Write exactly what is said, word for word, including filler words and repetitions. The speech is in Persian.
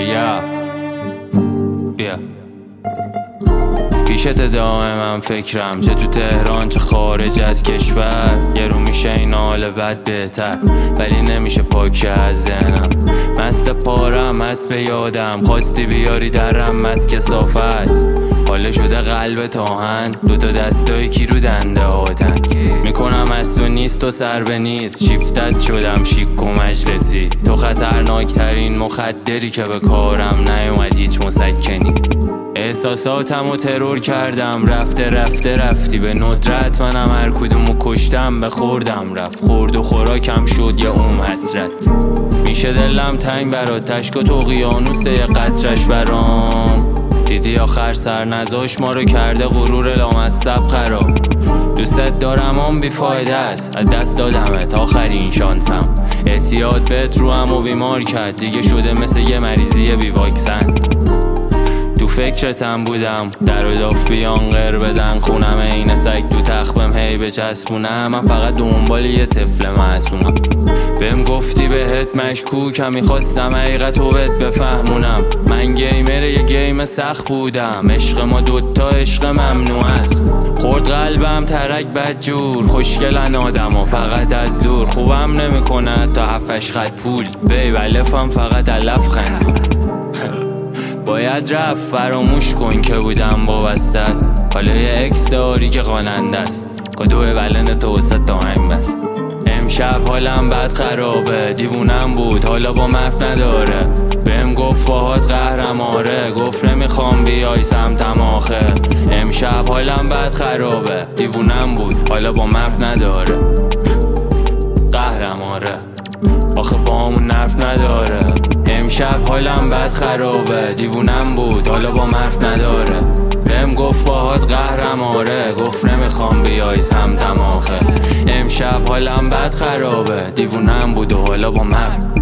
یا بیا پیشت دائمم فکرم، چه تو تهران چه خارج از کشور. یه رو میشه این حال بد بهتر، ولی نمیشه پاک از ذهنم. مست پارم هست به یادم، خواستی بیاری درم از کثافت. حاله شده قلب تاهن، دوتا دستای کی رو دنده هاتن. میکنم از تو نیست و سر به نیست، شیفتت شدم شیک و مجلسی. تو خطرناک ترین مخدری که به کارم نیومد هیچ مسکنی. احساساتم و ترور کردم، رفته رفته رفتی به ندرت. منم هر کدومو کشتم به خوردم رفت، خورد و خوراکم شد یه اون حسرت. میشه دلم تنگ برات، تشک و تو قیانوسه یه قطرش برام. دیدی آخر سر نزاش ما رو کرده غرور لامصب خراب. دوست دارم آن بیفایده است، از دست دادمت آخرین شانسم. اعتیاد بهت رو هم و بیمار کرد، دیگه شده مثل یه مریضی بی واکسن. تو فکرتم بودم در و داف بیان غیر بدن خونم. این سگ تو تخبم هی بچسبونم، من فقط دنبال یه طفل معصومم. بهم گفتی بهت مشکوکم، میخواستم حقیقتو بهت بفهمونم. من گیمر یه گیم سخت بودم، عشق ما دوتا عشق ممنوع است. خورد قلبم ترک بدجور، خوشگلن آدم و فقط از دور. خوبم نمیکنه تا هفتش خط پول، بیب الفم فقط علف خندون. باید رفت فراموش کن که بودم وابستت. حالا یه اکس داری که خواننده است، کدوه بلن توسط تا هم بست. امشب حالم بد خرابه، دیوونم بود حالا با مف نداره. بهم گفت باهات قهرم آره، گفت نمیخوام بیای سمتم آخه. امشب حالم بد خرابه، دیوونم بود حالا با مف نداره. قهرم آره آخه با همون نف نداره. امشب حالم بد خرابه، دیوونم بود حالا با مرف نداره. بهم گفت باهات قهرم آره، گفت نمیخوام بیای سمتم آخه. امشب حالم بد خرابه، دیوونم بود و حالا با مرف